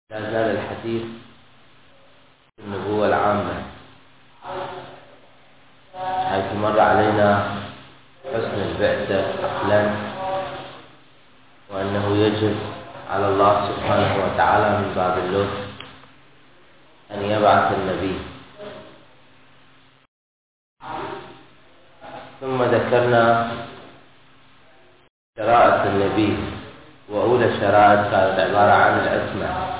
لا زال الحديث في النبوة العامة، حيث مر علينا حسن البعثة عقلا، وأنه يجب على الله سبحانه وتعالى من باب اللطف أن يبعث النبي. ثم ذكرنا شرائع النبي، وأولى شرائع كانت عبارة عن العصمة.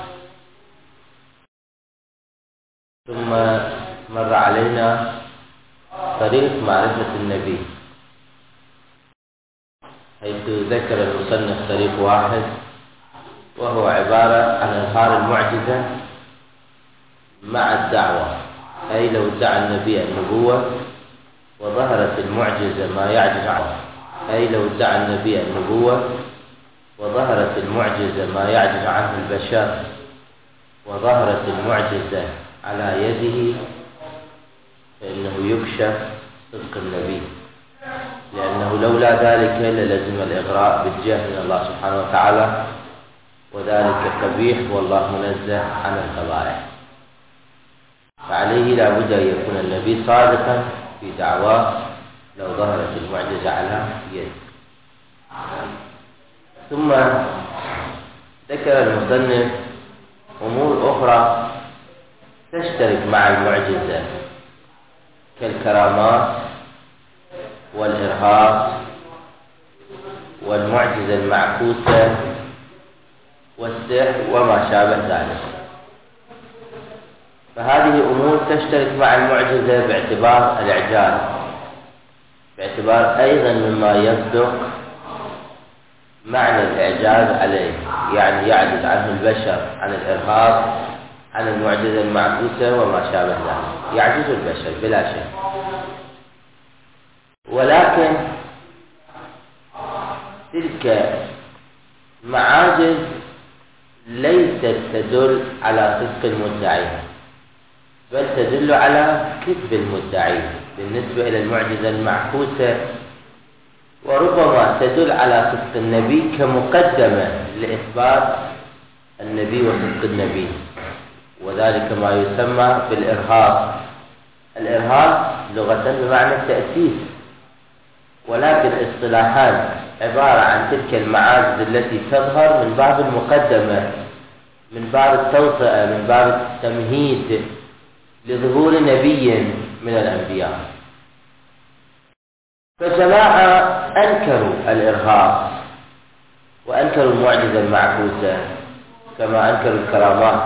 ثم مر علينا طريق معرفة النبي، حيث ذكر المصنف طريق واحد، وهو عبارة عن إظهار المعجزة مع الدعوة. أي لو ادعى النبي النبوة وظهرت المعجزة ما يعجز عنه، أي لو ادعى النبي النبوة وظهرت المعجزة ما يعجز عنه البشر، وظهرت المعجزة على يده، فإنه يكشف صدق النبي، لأنه لولا ذلك للزم الإغراء بالجهل من الله سبحانه وتعالى، وذلك قبيح والله منزه عن القبائح. فعليه لا بد أن يكون النبي صادقا في دعواه لو ظهرت المعجزة على يده. ثم ذكر المصنف أمور أخرى تشترك مع المعجزة، كالكرامات والإرهاص والمعجزة المعكوسة والسحر وما شابه ذلك. فهذه أمور تشترك مع المعجزة باعتبار الإعجاز، باعتبار أيضا مما يصدق معنى الإعجاز عليه، يعني يعجز عنه البشر عن الإرهاص، عن المعجزة المعكوسة وما شابه ذلك، يعجز البشر بلا شك. ولكن تلك معاجز ليست تدل على صدق المدعي، بل تدل على كذب المدعي بالنسبة إلى المعجزة المعكوسة، وربما تدل على صدق النبي كمقدمة لإثبات النبي وصدق النبي، وذلك ما يسمى بالإرهاص. الإرهاص لغة بمعنى التأسيس، ولكن اصطلاحا عبارة عن تلك المعاجز التي تظهر من باب المقدمة، من باب التوطئة، من باب التمهيد لظهور نبي من الأنبياء. فجماعة أنكروا الإرهاص وأنكروا المعجزة المعكوسة كما أنكروا الكرامات،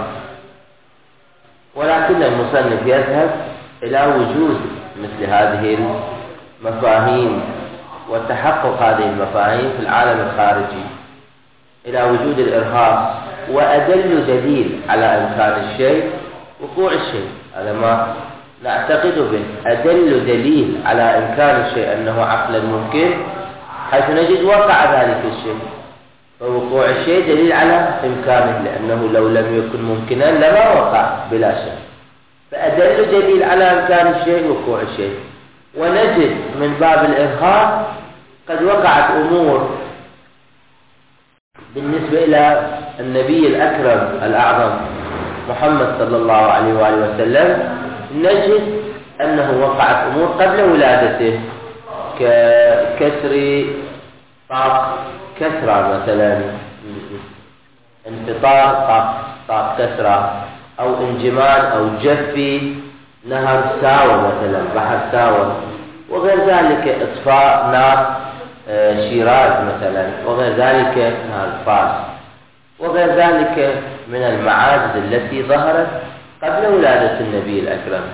ولكن المصنف يذهب إلى وجود مثل هذه المفاهيم وتحقق هذه المفاهيم في العالم الخارجي، إلى وجود الإرهاص. وأدل دليل على إمكان الشيء وقوع الشيء، هذا ما نعتقد به. أدل دليل على إمكان الشيء أنه عقلا ممكن، حيث نجد وقع ذلك الشيء، فوقوع الشيء دليل على إمكانه، لأنه لو لم يكن ممكنا لما وقع بلا شك. فأدل دليل على إمكان الشيء وقوع الشيء. ونجد من باب الإرهاص قد وقعت أمور بالنسبة إلى النبي الأكرم الأعظم محمد صلى الله عليه وآله وسلم، نجد أنه وقعت أمور قبل ولادته، ككسر طاق كسرى مثلا، انفطار طاق كسرى، أو انجماد أو جفي نهر ساوى مثلا، بحر ساوى، وغير ذلك إطفاء نار شيراز مثلا، وغير ذلك نهر فارس، وغير ذلك من المعاجز التي ظهرت قبل ولادة النبي الأكرم.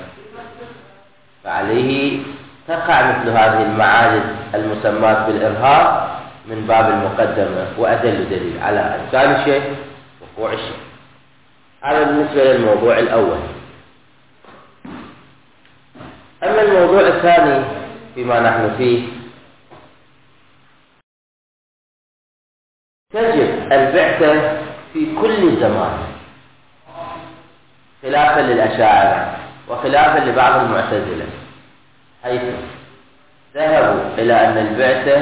فعليه تقع مثل هذه المعاجز المسمات بالإرهاص من باب المقدمة، وأدل دليل على إمكان الشيء وقوع الشيء. هذا بالنسبة للموضوع الأول. أما الموضوع الثاني فيما نحن فيه، تجب البعثة في كل زمان، خلافا للأشاعرة وخلافا لبعض المعتزلة، حيث ذهبوا إلى أن البعثة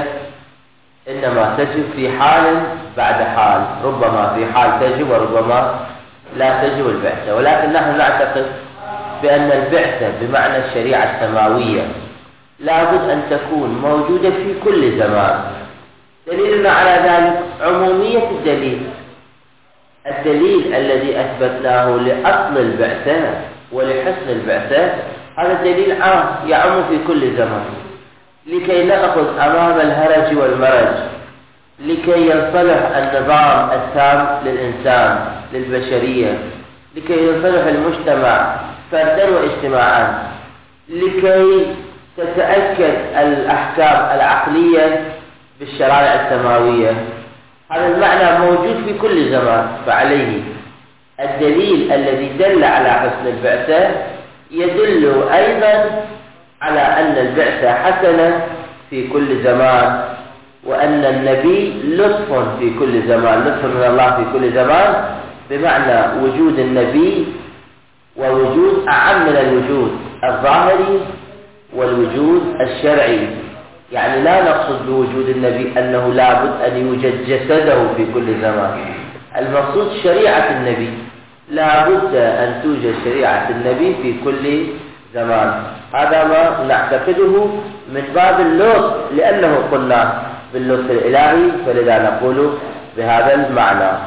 إنما تجب في حال بعد حال، ربما في حال تجب وربما لا تجب البعثة، ولكن نحن نعتقد بأن البعثة بمعنى الشريعة السماوية لابد أن تكون موجودة في كل زمان. دليلنا على ذلك عمومية الدليل. الدليل الذي أثبتناه لأصل البعثة ولحسن البعثة هذا دليل عام يعم في كل زمان، لكي نأخذ أمام الهرج والمرج، لكي ينصلح النظام التام للإنسان للبشرية، لكي ينصلح المجتمع فردا واجتماعا، لكي تتأكد الأحكام العقلية بالشرائع السماوية. هذا المعنى موجود في كل زمان، فعليه الدليل الذي دل على حسن البعثة يدل أيضا على أن البعثة حسنة في كل زمان، وأن النبي لطف في كل زمان، لطف من الله في كل زمان، بمعنى وجود النبي ووجود أعم من الوجود الظاهري والوجود الشرعي. يعني لا نقصد بوجود النبي أنه لابد أن يوجد جسده في كل زمان، المقصود شريعة النبي، لابد أن توجد شريعة النبي في كل زمان. هذا ما نعتقده من باب اللطف، لأنه قلنا باللطف الإلهي، فلذا نقول بهذا المعنى.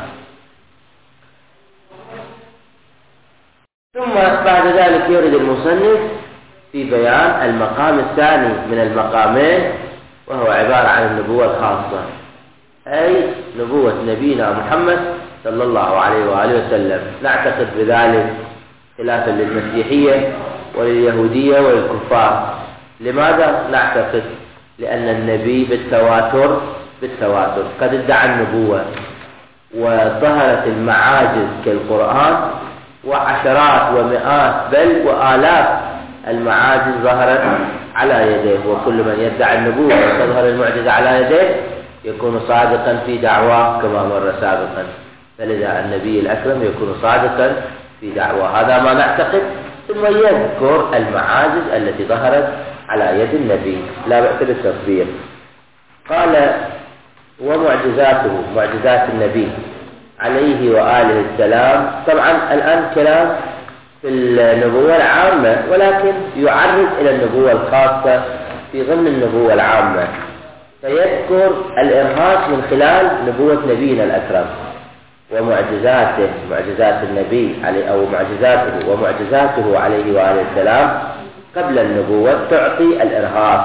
ثم بعد ذلك يورد المصنف في بيان المقام الثاني من المقامين، وهو عبارة عن النبوة الخاصة، أي نبوة نبينا محمد صلى الله عليه وآله وسلم. نعتقد بذلك خلافا للمسيحية ولليهودية وللكفار. لماذا نعتقد؟ لأن النبي بالتواتر قد ادعى النبوة، وظهرت المعاجز كالقرآن، وعشرات ومئات بل وآلاف المعاجز ظهرت على يديه. وكل من يدعي النبوة وتظهر المعجزة على يديه يكون صادقا في دعواه كما مر سابقا، فلذا النبي الأكرم يكون صادقا في دعواه. هذا ما نعتقد. ثم يذكر المعاجز التي ظهرت على يد النبي، لا بأس بالتصديق. قال ومعجزاته، معجزات النبي عليه وآله السلام. طبعا الآن كلام في النبوة العامة، ولكن يعرض إلى النبوة الخاصة في ضمن النبوة العامة، فيذكر الإرهاص من خلال نبوة نبينا الأكرم ومعجزاته، معجزات النبي عليه أو معجزاته ومعجزاته عليه وآله السلام قبل النبوة تعطي الإرهاص.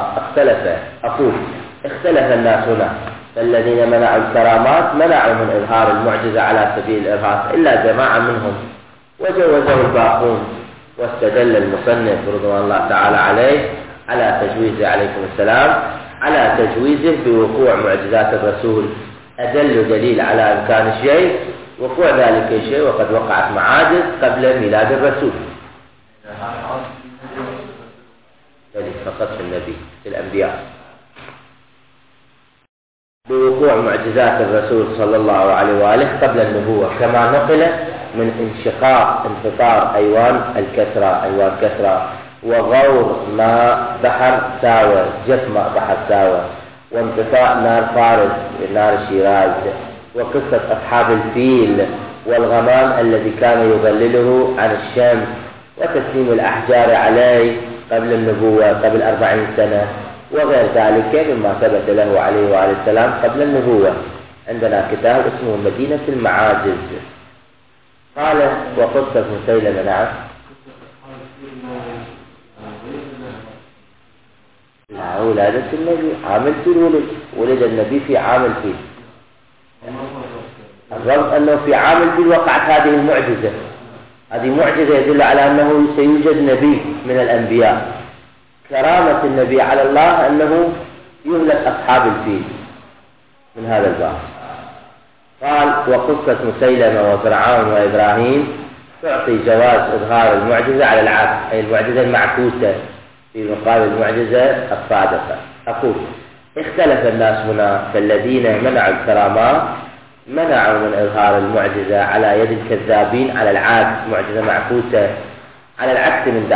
اختلف الناس هنا، فالذين منعوا الكرامات منعوا من إظهار المعجزة على سبيل الإرهاص إلا جماعة منهم، وجوزه الباقون. واستدل المصنف رضوان الله تعالى عليه على تجويزه عليكم السلام، على تجويزه بوقوع معجزات الرسول. أدل دليل على إمكان الشيء وقوع ذلك الشيء، وقد وقعت معاجز قبل ميلاد الرسول. فقط في النبي، في الأنبياء، بوقوع معجزات الرسول صلى الله عليه وآله قبل النبوة، كما نقل من انفطار أيوان كسرى، وغور ماء بحر ساوى، جف ماء بحر ساوى، وانطفاء نار فارس نار شيراز، وقصة أصحاب الفيل، والغمام الذي كان يظلله عن الشمس، وتسليم الأحجار عليه قبل النبوة قبل 40 سنة، وغير ذلك مما ثبت له عليه وآله السلام قبل النبوة. عندنا كتاب اسمه مدينة المعاجز. قال وقصة مسيلمة. نعم. لا، ولادة النبي عام الفيل، ولد النبي في عام الفيل، الرغم أنه في عام الفيل وقعت هذه المعجزة. هذه معجزة يدل على أنه سيوجد نبي من الأنبياء. كرامة النبي على الله أنه يهلك أصحاب الفيل من هذا الباب. قال وقصة مسيلمة وفرعون وإبراهيم تعطي جواز إظهار المعجزة على العكس، أي المعجزة المعكوسة في مقابل المعجزة الصادقة. أقول اختلف الناس هنا، فالذين منعوا الكرامات منعوا من إظهار المعجزة على يد الكذابين على العكس، معجزة معكوسة على العكس من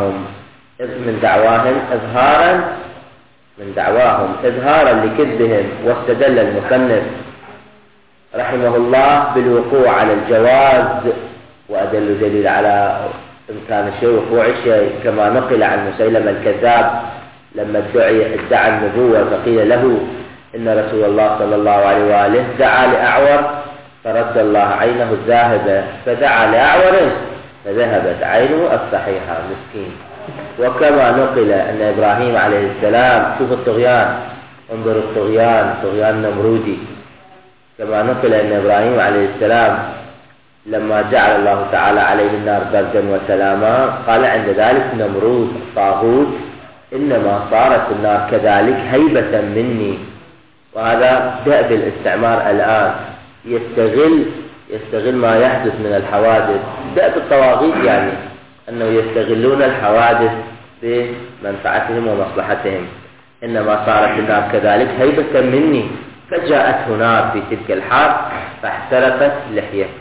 دعواهم إظهارا لكذبهم. واستدل المصنف رحمه الله بالوقوع على الجواز وأدل دليل على إمكان الشيء وقوع الشيء، كما نقل عن مسيلمة الكذاب لما ادعى النبوة فقيل له إن رسول الله صلى الله عليه وآله دعا لأعور فرد الله عينه الذاهبة، فدعا لأعور فذهبت عينه الصحيحة مسكين. وكما نقل أن إبراهيم عليه السلام، شوف الطغيان، انظر الطغيان، طغيان نمرودي، كما نقل أن إبراهيم عليه السلام لما جعل الله تعالى عليه النار بردا وسلاما قال عند ذلك نمرود الطاغوت إنما صارت النار كذلك هيبة مني. وهذا دأب الاستعمار الآن، يستغل ما يحدث من الحوادث، دأب الطواغيت يعني أنه يستغلون الحوادث بمنفعتهم ومصلحتهم. إنما صارت النار كذلك هيبة مني، فجاءته نار في تلك الحال فاحترقت لحيته.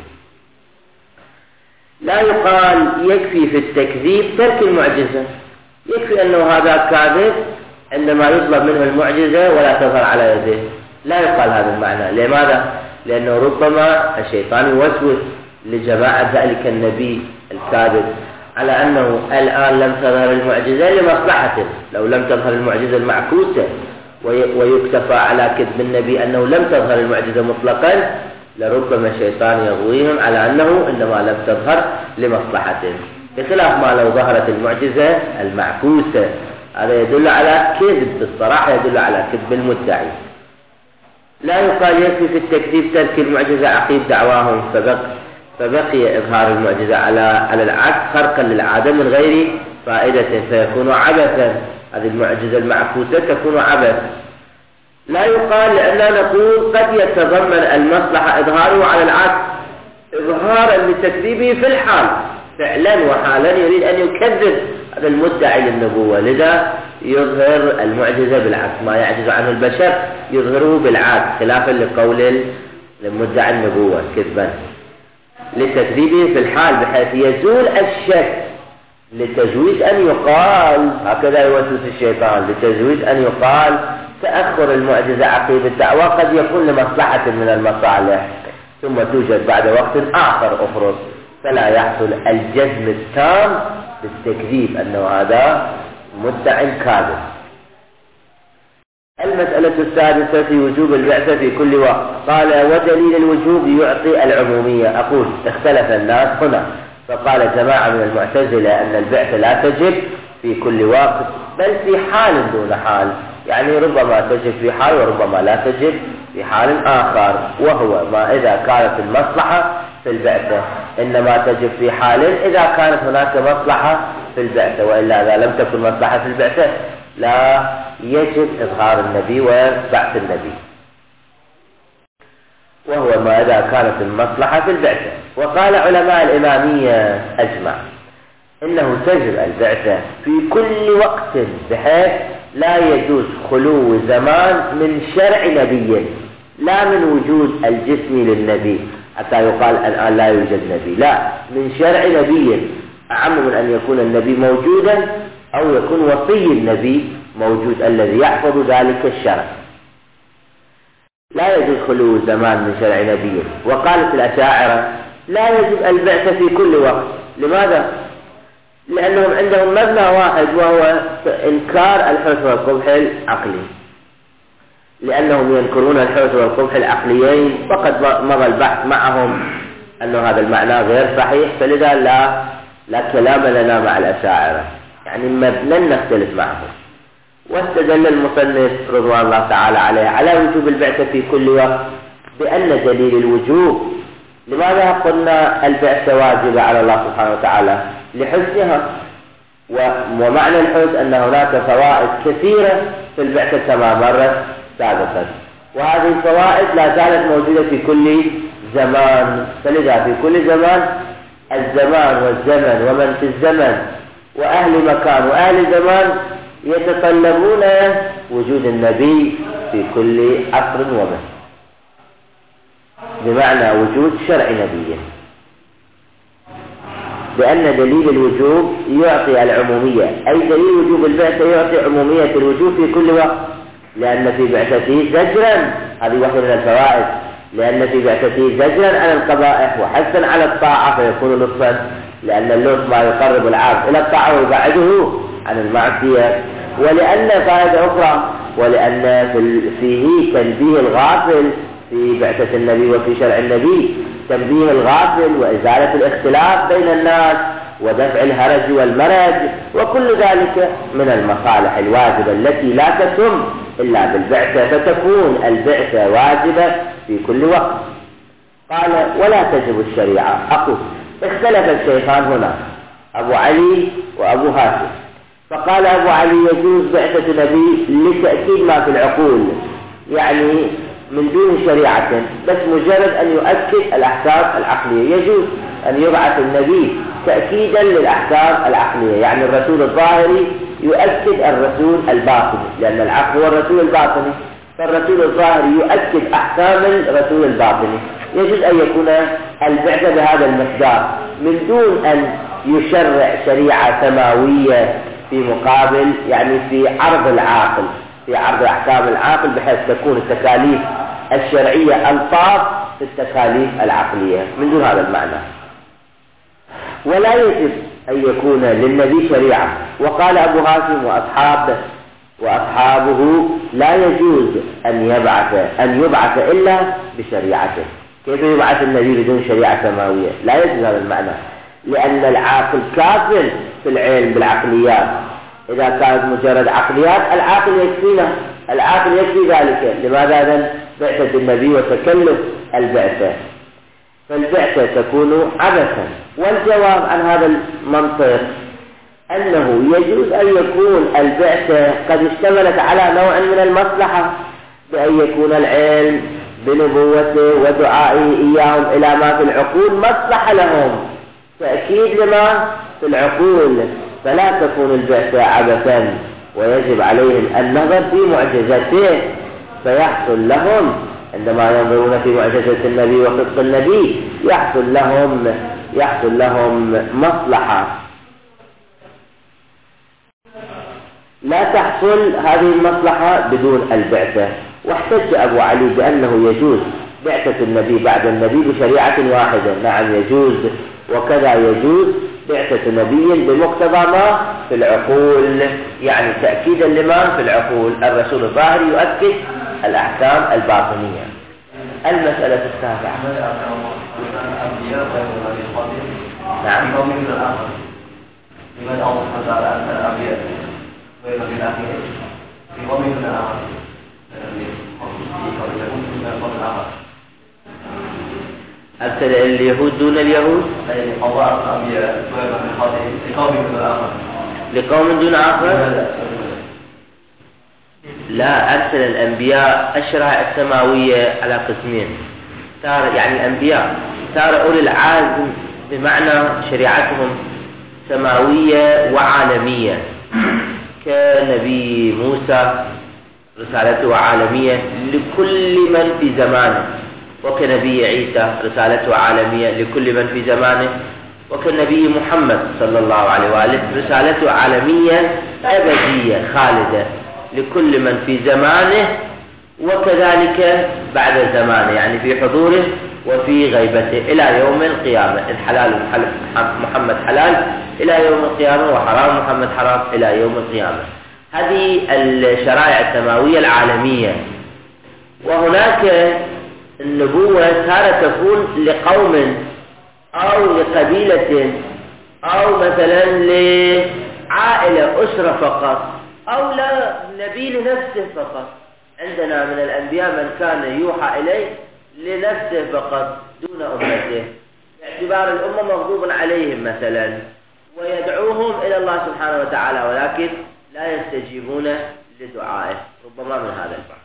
لا يقال يكفي في التكذيب ترك المعجزة، يكفي أنه هذا كاذب عندما يطلب منه المعجزة ولا تظهر على يده، لا يقال هذا المعنى. لماذا؟ لأنه ربما الشيطان يوسوس لجماعة ذلك النبي الكاذب على أنه الآن لم تظهر المعجزة لمصلحته، لو لم تظهر المعجزة المعكوسة ويكتفى على كذب النبي أنه لم تظهر المعجزة مطلقا، لربما الشيطان يغويهم على أنه إنما لم تظهر لمصلحته، بخلاف ما لو ظهرت المعجزة المعكوسة. هذا يدل على كذب، بالصراحة يدل على كذب المدعي. لا يقال يكفي في التكذيب ترك المعجزة عقيب دعواهم فبقي إظهار المعجزة على العكس خرقا للعادة من غير فائدة فيكون عبثا، هذه المعجزة المعكوسة تكون عبث. لا يقال لأننا نقول قد يتضمن المصلحة إظهاره على العكس إظهارا لتكذيبه في الحال، فعلا وحالا يريد أن يكذب هذا المدعي للنبوة، لذا يظهر المعجزة بالعكس، ما يعجز عنه البشر يظهره بالعكس خلافا لقول المدعي النبوة كذبا لتكذيبه في الحال، بحيث يزول الشك لتجويز أن يقال، هكذا يوسوس الشيطان، لتجويز أن يقال تأخر المعجزة عقيب الدعوة قد يكون لمصلحة من المصالح ثم توجد بعد وقت آخر أخرى، فلا يحصل الجزم التام بالتكذيب أنه هذا مدعي كاذب. المسألة السادسة في وجوب البعثة في كل وقت. قال ودليل الوجوب يعطي العمومية. أقول اختلف الناس هنا، فقال جماعة من المعتزلة أن البعثة لا تجب في كل وقت بل في حال دون حال، يعني ربما تجب في حال وربما لا تجب في حال آخر، وهو ما إذا كانت المصلحة في البعثة، إنما تجب في حال إذا كانت هناك مصلحة في البعثة، وإلا إذا لم تكن مصلحة في البعثة لا يجب إظهار النبي وبعث النبي، وهو ما إذا كانت المصلحة في البعثة. وقال علماء الإمامية أجمع إنه تجب البعثة في كل وقت، بحيث لا يجوز خلو زمان من شرع نبي، لا من وجود الجسم للنبي حتى يقال الآن لا يوجد نبي، لا، من شرع نبي أعم من أن يكون النبي موجودا أو يكون وصي النبي موجود الذي يحفظ ذلك الشرع. لا يجوز خلو زمان من شرع نبي. وقالت الأشاعرة لا يجب البعثة في كل وقت. لماذا؟ لأنهم عندهم مبنى واحد وهو إنكار الحسن والقبح العقلي، لأنهم ينكرون الحسن والقبح العقليين، وقد مضى البحث معهم أن هذا المعنى غير صحيح، فلذا لا كلام لنا مع الأشاعرة، يعني لن نختلف معهم. واستدل المصنف رضوان الله تعالى عليه على وجوب البعثة في كل وقت بأن دليل الوجوب. لماذا قلنا البعثة واجبة على الله سبحانه وتعالى؟ لحسنها، ومعنى الحسن أن هناك فوائد كثيرة في البعثة كما مرت سابقا، وهذه الفوائد لا زالت موجودة في كل زمان، فلذا في كل زمان الزمان والزمن ومن في الزمن وأهل مكان وأهل زمان يتطلبون وجود النبي في كل عصر ومن، بمعنى وجود شرع نبي، بأن دليل الوجوب يعطي العمومية، أي دليل وجوب البعثة يعطي عمومية الوجوب في كل وقت، لأن في بعثته زجرا، هذه واحدة من الفوائد، لأن في بعثته زجرا عن القبائح وحثا على الطاعة فيكون لطفا، لأن اللطف ما يقرب العبد إلى الطاعة ويبعده عن المعصية. ولأن فائدة أخرى، ولأن فيه تنبيه الغافل في بعثة النبي وفي شرع النبي، تنبيه الغافل وإزالة الاختلاف بين الناس ودفع الهرج والمرج، وكل ذلك من المصالح الواجبة التي لا تتم إلا بالبعثة، فتكون البعثة واجبة في كل وقت. قال ولا تجب الشريعة. أقول اختلف الشيخان هنا أبو علي وأبو هاشم، فقال أبو علي يجوز بعثة نبي لتأكيد ما في العقول، يعني من دون شريعة، بس مجرد أن يؤكد الأحكام العقلية. يجوز أن يبعث النبي تأكيدا للأحكام العقلية، يعني الرسول الظاهري يؤكد الرسول الباطني، لأن العقل هو الرسول الباطني، فالرسول الظاهري يؤكد أحكام الرسول الباطني. يجوز أن يكون البعثة بهذا المقدار من دون أن يشرع شريعة سماوية في مقابل، يعني في عرض العاقل، في عرض أحكام العاقل، بحيث تكون التكاليف الشرعية ألطاف في التكاليف العقلية من دون هذا المعنى. ولا يجب أن يكون للنبي شريعة. وقال أبو هاشم وأصحابه لا يجوز أن يبعث إلا بشريعته. كيف يبعث النبي بدون شريعة سماوية؟ لا يجوز هذا المعنى، لأن العاقل كافل في العلم بالعقليات. إذا كانت مجرد عقليات العاقل يكفينا، العاقل يكفي ذلك. لماذا إذن بعثة النبي وتكلف البعثة؟ فالبعثة تكون عبثا. والجواب عن هذا المنطق أنه يجوز أن يكون البعثة قد اشتملت على نوع من المصلحة، بأن يكون العلم بنبوته ودعائه إياهم إلى ما في العقول مصلحة لهم، تأكيد لما في العقول، فلا تكون البعثة عبثا، ويجب عليهم النظر في معجزته، فيحصل لهم عندما ينظرون في معجزة النبي وصدق النبي يحصل لهم مصلحة. لا تحصل هذه المصلحة بدون البعثة. واحتج أبو علي بأنه يجوز بعثة النبي بعد النبي بشريعة واحدة. نعم يجوز، وكذا يجوز بعثة نبي بمقتضى ما في العقول، يعني تأكيدا لما في العقول. الرسول الظاهر يؤكد الأحكام الباطنية. المسألة السابعة. نعم. أرسل اليهود دون اليهود لقوم دون آخر. لا، أرسل الأنبياء الشرائع السماوية على قسمين. يعني الأنبياء صار أولي العزم بمعنى شريعتهم سماوية وعالمية، كنبي موسى رسالته عالمية لكل من في زمانه، وكنبي عيسى رسالته عالمية لكل من في زمانه، وكنبي محمد صلى الله عليه وآله رسالته عالمية أبدية خالدة لكل من في زمانه، وكذلك بعد زمانه، يعني في حضوره وفي غيبته إلى يوم القيامة. الحلال محمد حلال إلى يوم القيامة، وحرام محمد حرام إلى يوم القيامة. هذه الشرائع السماوية العالمية. وهناك النبوة صارت تكون لقوم أو لقبيلة أو مثلا لعائلة أسرة فقط، أو لنبي لنفسه فقط. عندنا من الأنبياء من كان يوحى إليه لنفسه فقط دون أمته، باعتبار الأمة مغضوب عليهم مثلا، ويدعوهم إلى الله سبحانه وتعالى، ولكن لا يستجيبون لدعائه، ربما من هذا البعض.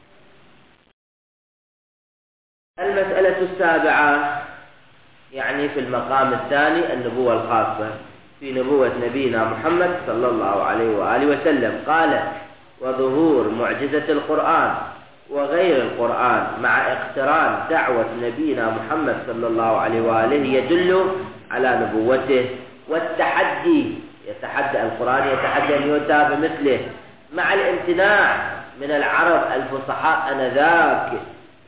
المسألة السابعة، يعني في المقام الثاني النبوة الخاصة، في نبوة نبينا محمد صلى الله عليه وآله وسلم. قال وظهور معجزة القرآن وغير القرآن مع اقتران دعوة نبينا محمد صلى الله عليه وآله يدل على نبوته. والتحدي، يتحدى القرآن، يتحدى أن يؤتى بمثله، مع الامتناع من العرب الفصحاء آنذاك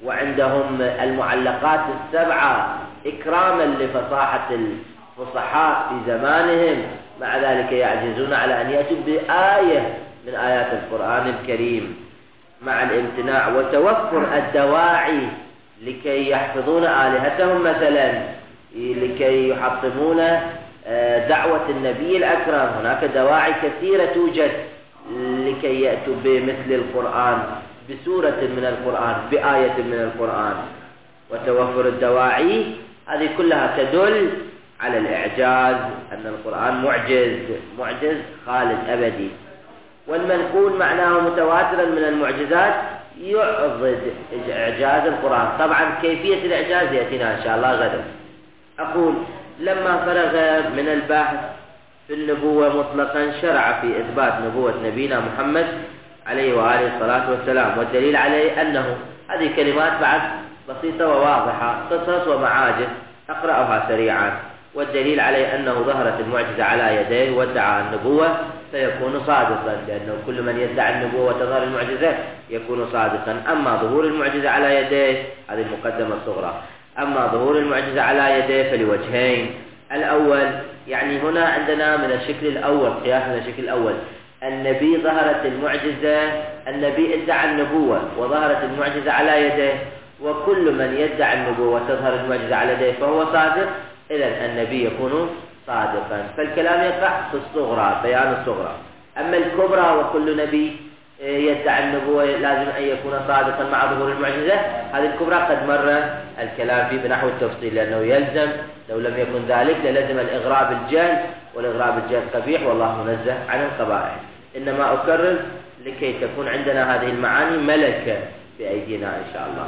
وعندهم المعلقات السبعة إكراما لفصاحة الفصحاء في زمانهم، مع ذلك يعجزون على أن يأتوا بآية من آيات القرآن الكريم، مع الامتناع وتوفر الدواعي لكي يحفظون آلهتهم مثلا، لكي يحطمون دعوة النبي الأكرم. هناك دواعي كثيرة توجد لكي يأتوا بمثل القرآن، بسورة من القرآن، بآية من القرآن. وتوفر الدواعي هذه كلها تدل على الإعجاز، أن القرآن معجز خالد أبدي. والمنقول معناه متواترا من المعجزات يعضد إعجاز القرآن. طبعا كيفية الإعجاز يأتينا إن شاء الله غدا. أقول لما فرغ من البحث في النبوة مطلقا شرع في إثبات نبوة نبينا محمد عليه وآله الصلاة والسلام. والدليل عليه أنه هذه كلمات بعد بسيطة وواضحة، قصص ومعاجز أقرأها سريعا. والدليل عليه أنه ظهرت المعجزة على يديه وادعى النبوة فيكون صادقا، لأنه كل من يدعي النبوة وتظهر المعجزة يكون صادقا. أما ظهور المعجزة على يديه هذه المقدمة الصغرى. أما ظهور المعجزة على يديه فلوجهين. الأول يعني هنا عندنا من الشكل الأول، قياس من الشكل الأول، النبي ظهرت المعجزة، النبي ادعى النبوة وظهرت المعجزة على يديه، وكل من يدعي النبوة وتظهر المعجزة على يديه فهو صادق، إذن النبي يكون صادقا. فالكلام يقع في الصغرى، بيان الصغرى. أما الكبرى وكل نبي يدعي النبوة لازم أن يكون صادقا مع ظهور المعجزة، هذه الكبرى قد مر الكلام فيه بنحو التفصيل، لأنه يلزم لو لم يكن ذلك للزم الإغراء بالجهل، والإغراء بالجهل قبيح والله منزه عن القبائح. إنما أكرر لكي تكون عندنا هذه المعاني ملكة بأيدينا إن شاء الله،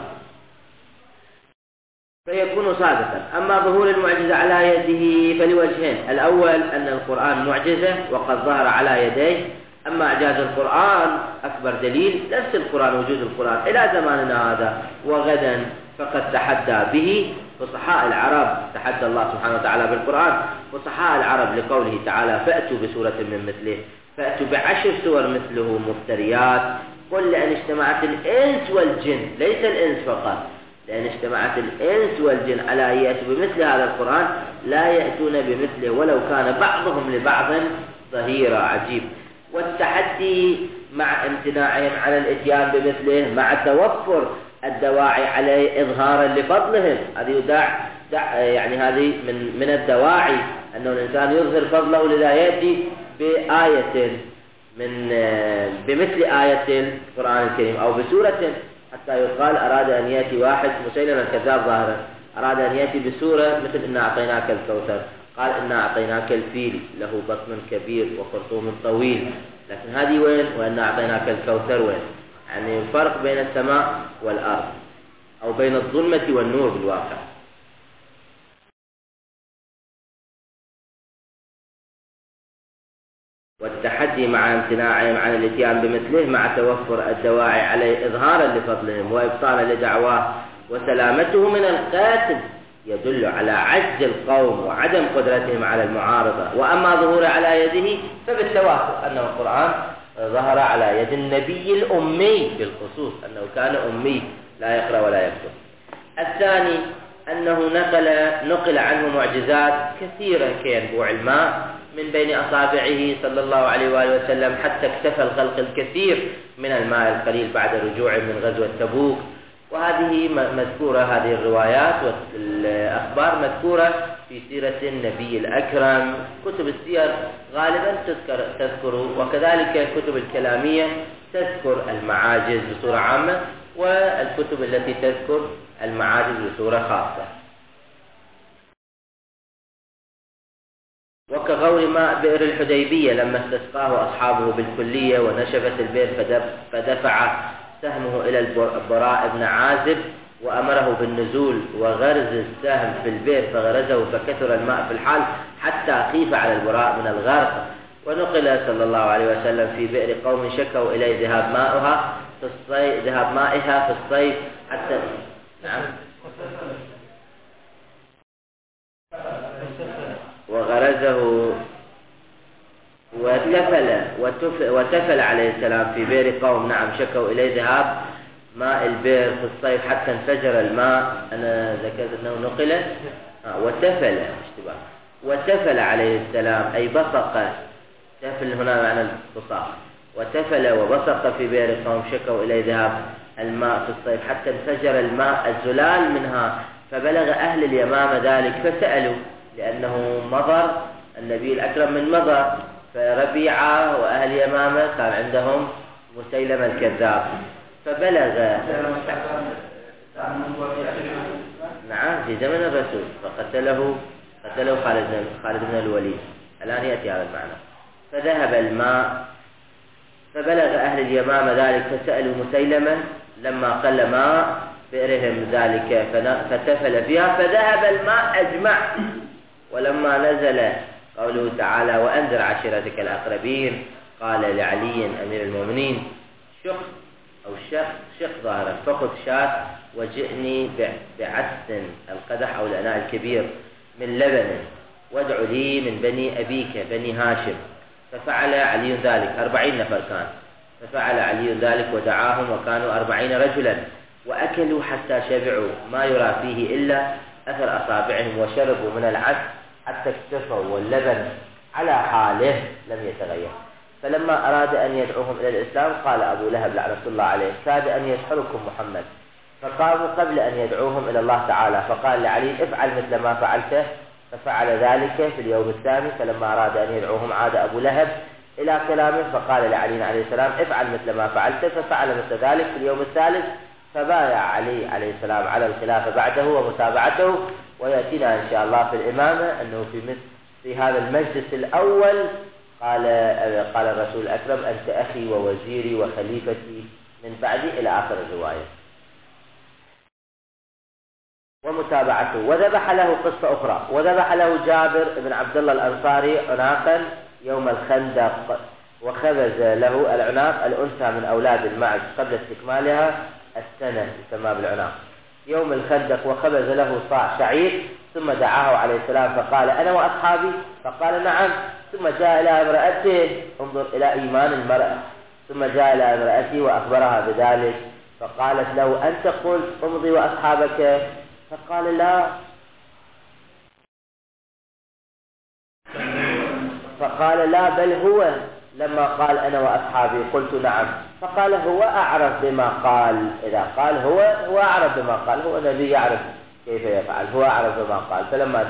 فيكون صادقا. أما ظهور المعجزة على يده فلوجهين. الأول أن القرآن معجزة وقد ظهر على يديه. أما إعجاز القرآن أكبر دليل نفس القرآن، وجود القرآن إلى زماننا هذا وغدا، فقد تحدى به فصحاء العرب، تحدى الله سبحانه وتعالى بالقرآن فصحاء العرب لقوله تعالى فأتوا بسورة من مثله، فأتوا ب10 سور مثله مفتريات. قل لأن اجتمعت الإنس والجن، ليس الإنس فقط، لأن اجتمعت الإنس والجن على أن يأتوا بمثل هذا القرآن لا يأتون بمثله ولو كان بعضهم لبعض ظهيرا. عجيب. والتحدي مع امتناعهم على الاتيان بمثله مع توفر الدواعي عليه إظهارا لفضلهم. هذه يعني هذه من الدواعي أنه الإنسان يظهر فضله، لذا يأتي بآية بمثل آية القرآن الكريم أو بسورة، حتى يقال أراد أن يأتي واحد مسيلمة الكذاب ظاهرا أراد أن يأتي بسورة مثل إنا أعطيناك الكوثر، قال إنا أعطيناك الفيل له بطن كبير وخرطوم طويل، لكن هذه وين؟ وإنا أعطيناك الكوثر وين؟ يعني الفرق بين السماء والأرض أو بين الظلمة والنور بالواقع. والتحدي مع امتناعهم عن الاتيان بمثله مع توفر الدواعي عليه إظهارا لفضلهم وإبطالا لدعواه وسلامته من القاتل يدل على عجز القوم وعدم قدرتهم على المعارضة. وأما ظهور على يده فبالتواتر أنه القرآن ظهر على يد النبي الأمي بالخصوص، أنه كان أمي لا يقرأ ولا يكتب. الثاني أنه نقل عنه معجزات كثيرة كينبوع الماء من بين أصابعه صلى الله عليه وآله وسلم، حتى اكتفى الخلق الكثير من الماء القليل بعد رجوعه من غزوة تبوك. وهذه مذكورة، هذه الروايات والأخبار مذكورة في سيرة النبي الأكرم. كتب السير غالبا تذكر، وكذلك الكتب الكلامية تذكر المعاجز بصورة عامة، والكتب التي تذكر المعاجز بصورة خاصة. وكغور ماء بئر الحديبية لما استسقاه أصحابه بالكلية ونشفت البئر فدفع سهمه إلى البراء بن عازب وأمره بالنزول وغرز السهم في البئر فغرزه فكثر الماء في الحال حتى خيف على البراء من الغرق. ونقل صلى الله عليه وسلم في بئر قوم شكوا إليه ذهاب مائها في الصيف حتى وغرزه وتفل عليه السلام في بئر قوم شكوا إليه ذهاب ماء البئر في الصيف حتى انفجر الماء، أنا ذكرت أنه نقل وتفل اشتباه، وتفل عليه السلام أي بصق، تفل هنا معنى البصاق، وتفل وبصق في بئر قوم شكوا إليه ذهاب الماء في الصيف حتى انفجر الماء الزلال منها، فبلغ أهل اليمامة ذلك فسألوا، لأنه مضر النبي الأكرم من مضر، فربيعة وأهل يمامة كان عندهم مسيلمة الكذاب، فبلغ نعم في زمن الرسول فقتله خالد بن الوليد، الآن يأتي هذا المعنى. فذهب الماء فبلغ أهل اليمامة ذلك فسألوا مسيلمة لما قل ماء بئرهم ذلك فتفل فيها فذهب الماء أجمع. ولما نزل قوله تعالى وأنذر عشيرتك الأقربين قال لعلي أمير المؤمنين شق ظهرا فخذ شاة وجئني بعدس القدح أو الأناء الكبير من لبن وادع لي من بني أبيك بني هاشم. ففعل علي ذلك 40 نفر كان، ففعل علي ذلك ودعاهم وكانوا 40 رجلا، وأكلوا حتى شبعوا ما يرى فيه إلا أثر أصابعهم، وشربوا من العدس حتى اكتفوا، واللبن على حاله لم يتغير. فلما أراد أن يدعوهم إلى الإسلام قال أبو لهب لعنة الله عليه كاد أن يسحركم محمد، فقاموا قبل أن يدعوهم إلى الله تعالى، فقال لعلي افعل مثل ما فعلته، ففعل ذلك في اليوم الثاني. فلما أراد أن يدعوهم عاد أبو لهب إلى كلامه فقال لعلي عليه السلام افعل مثل ما فعلته، ففعل مثل ذلك في اليوم الثالث. فبايع علي عليه السلام على الخلافة بعده ومتابعته. ويأتينا إن شاء الله في الإمامة أنه في هذا المجلس الأول قال الرسول الأكرم أنت أخي ووزيري وخليفتي من بعدي إلى آخر الرواية. ومتابعته. وذبح له قصة أخرى، وذبح له جابر بن عبد الله الأنصاري عناقا يوم الخندق، وخبز له العناق الأنثى من أولاد المعز قبل استكمالها السنة يسمى بالعناق يوم الخندق، وخبز له صاع شعير، ثم دعاه عليه السلام فقال أنا وأصحابي، فقال نعم، ثم جاء إلى امرأته، انظر إلى إيمان المرأة، ثم جاء إلى امرأته وأخبرها بذلك، فقالت له أنت قلت امضي وأصحابك؟ فقال لا، بل هو لما قال أنا وأصحابي قلت نعم، فقال هو أعرف بما قال. إذا قال هو أعرف بما قال، هو نبي يعرف كيف يفعل، هو أعرف بما قال. فلما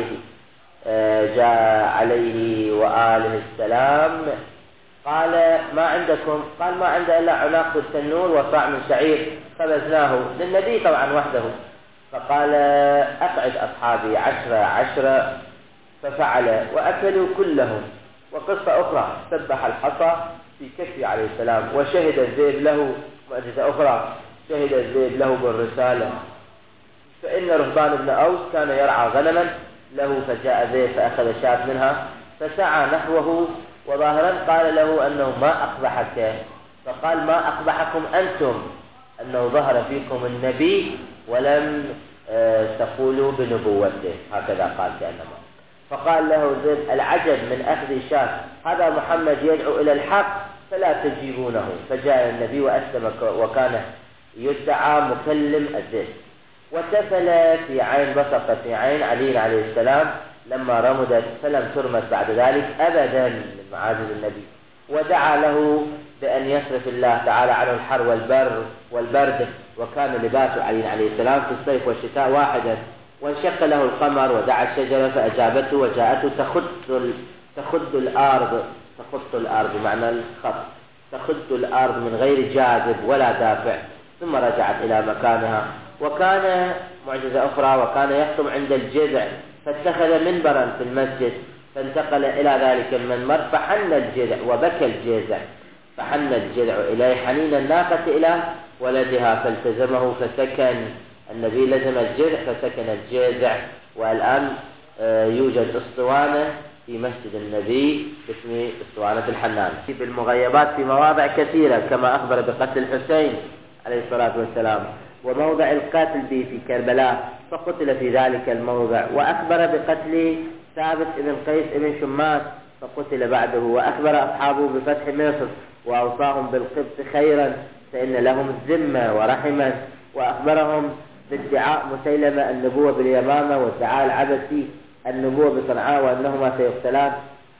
جاء عليه وآله السلام قال ما عندكم؟ قال ما عند إلا عناق التنور وصاع من شعير خبزناه للنبي طبعا وحده. فقال أقعد أصحابي 10 ففعل وأكلوا كلهم. وقصة أخرى سبح الحصى في كفه عليه السلام، وشهد الذئب له معجزة أخرى، شهد الذئب له بالرسالة، فإن رهبان بن أوس كان يرعى غنما له، فجاء ذئب فأخذ شاة منها فسعى نحوه، وظاهرا قال له أنه ما أقبحك، فقال ما أقبحكم أنتم أنه ظهر فيكم النبي ولم تقولوا بنبوته، هكذا قال كأنما. فقال له ذئب العجب من أخذ شاة، هذا محمد يدعو إلى الحق فلا تجيبونه. فجاء النبي وأسلم وكان يدعى مكلم الذئب. وتفل في عين، بصق في عين علي عليه السلام لما رمدت، فلم ترمس بعد ذلك أبدا من معاجز النبي. ودعا له بأن يصرف الله تعالى عنه الحر والبرد، وكان لباس علي عليه السلام في الصيف والشتاء واحدا. وانشق له القمر ودعا الشجرة فأجابته، وجاءته تخد الأرض بمعنى الخط، تخد الأرض من غير جاذب ولا دافع، ثم رجعت إلى مكانها. وكان معجزة أخرى، وكان يخطب عند الجذع، فاتخذ منبرا في المسجد، فانتقل إلى ذلك المنبر فحن الجذع وبكى الجذع، فحن الجذع إليه حنين الناقة إلى ولدها فالتزمه فسكن. النبي لزم الجذع فسكن الجذع. والآن يوجد اسطوانة في مسجد النبي باسم اسطوانة الحنان بالمغيبات في مواضع كثيرة، كما أخبر بقتل الحسين عليه الصلاة والسلام، وموضع القتل به في كربلاء فقتل في ذلك الموضع. وأخبر بقتل ثابت بن قيس بن شماس فقتل بعده. وأخبر أصحابه بفتح مصر وأوصاهم بالقبط خيرا فإن لهم ذمة ورحمة. وأخبرهم بادعاء مسيلمة النبوة باليمامة وادعاء العبسي النبوة بصنعاء وأنهما سيقتلان.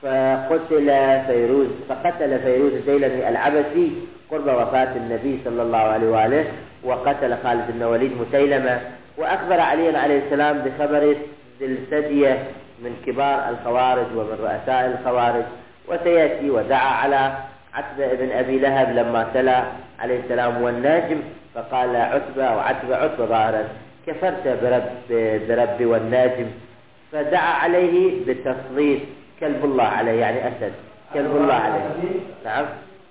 فقتل فيروز الديلمي العبسي قرب وفاة النبي صلى الله عليه وآله، وقتل خالد بن وليد مسيلمة. وأخبر علي عليه السلام بخبر ذي السدية من كبار الخوارج ومن رؤساء الخوارج، وسيأتي. ودعا على عتبة بن أبي لهب لما تلا عليه السلام والناجم، فقال عتبة أو عتبة ظاهرا كفرت بربي والناجم، فدعا عليه بالتصغير كلب الله عليه، يعني أسد كلب الله عليه. نعم،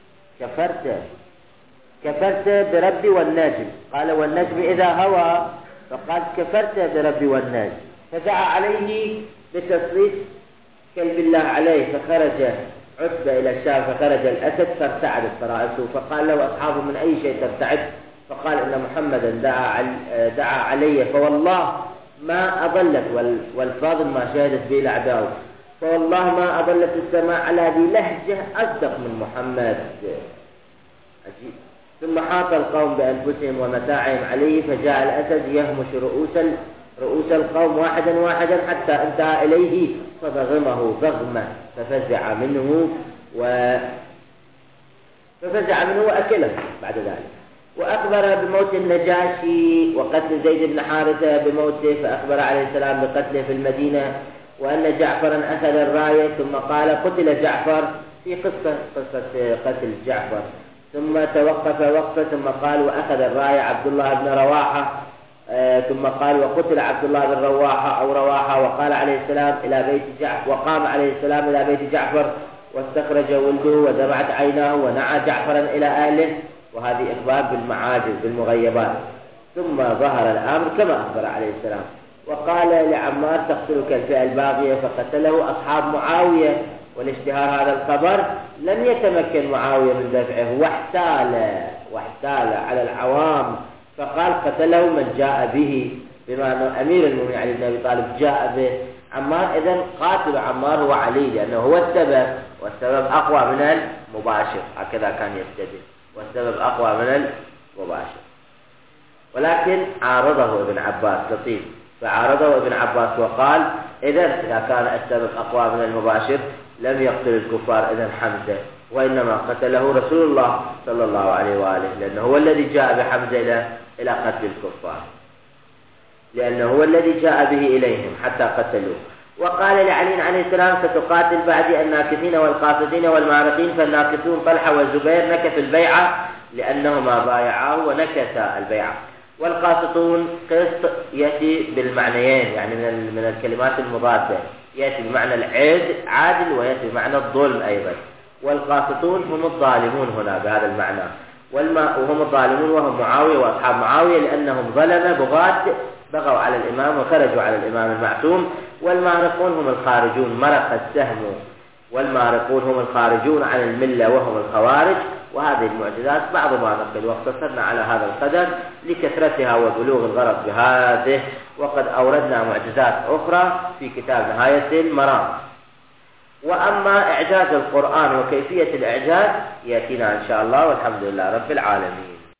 كفرت بربي والناجم. قال والنجم إذا هوى، فقال كفرت بربي والناجم، فدعا عليه بتصغير كلب الله عليه. فخرج عتبة إلى الشام، فخرج الأسد فارتعدت فرائسه، فقال له أصحابه من أي شيء ترتعد؟ فقال إن محمدا دعا علي فوالله ما أضلت، والفاضل ما شهدت به الأعداء، فوالله ما أضلت السماء على ذي لهجة أصدق من محمد. عجيب. ثم حاط القوم بأنفسهم ومتاعهم عليه، فجاء الأسد يهمش رؤوس القوم واحدا واحدا حتى انتهى إليه فضغمه ضغمة، ففزع منه وأكله بعد ذلك. وأخبر بموت النجاشي وقتل زيد بن حارثة بموته، فأخبر عليه السلام بقتله في المدينة، وأن جعفرا أخذ الراية، ثم قال قتل جعفر في قصة قتل جعفر، ثم توقف وقفة، ثم قال وأخذ الراية عبد الله بن رواحة، ثم قال وقتل عبد الله بن رواحة أو رواحة، وقام عليه السلام إلى بيت جعفر واستخرج ولده ودمعت عيناه ونعى جعفرا إلى أهله. وهذه إخبار بالمعاجز بالمغيبات. ثم ظهر الأمر كما أخبر عليه السلام، وقال لعمار تقتلك الفئة الباغية، فقتله أصحاب معاوية. والاشتهار هذا الخبر لم يتمكن معاوية من دفعه، واحتال على العوام، فقال قتله من جاء به، بما أن أمير المؤمنين علي بن أبي طالب جاء به عمار. إذن قاتل عمار هو علي، لأنه هو السبب، والسبب أقوى من المباشر، هكذا كان يستدل، والسبب أقوى من المباشر. ولكن عارضه ابن عباس لطيف، فعارضه ابن عباس وقال إذا كان السبب أقوى من المباشر لم يقتل الكفار إذن حمزة، وإنما قتله رسول الله صلى الله عليه وآله، لأنه هو الذي جاء بحمزة إلى قتل الكفار، لأنه هو الذي جاء به إليهم حتى قتلوه. وقال لعلي عليه السلام ستقاتل بعدي الناكثين والقاصدين والمارقين، فالناكثون طلحة والزبير نكث البيعة لأنهما بايعاه ونكث البيعة، والقاسطون قسط يأتي بالمعنيين، يعني من الكلمات المضادة، يأتي بمعنى عادل ويأتي بمعنى الظلم أيضا. والقاسطون هم الظالمون هنا بهذا المعنى، وهم الظالمون وهم معاوية وأصحاب معاوية، لأنهم ظلم بغاة بغوا على الإمام وخرجوا على الإمام المعصوم. والمارقون هم الخارجون، مرق السهم، والمارقون هم الخارجون عن الملة وهم الخوارج. وهذه المعجزات بعض ما نقل، واقتصرنا على هذا القدر لكثرتها وبلوغ الغرض بهذه، وقد أوردنا معجزات أخرى في كتاب نهاية المرام. وأما إعجاز القرآن وكيفية الإعجاز يأتينا إن شاء الله، والحمد لله رب العالمين.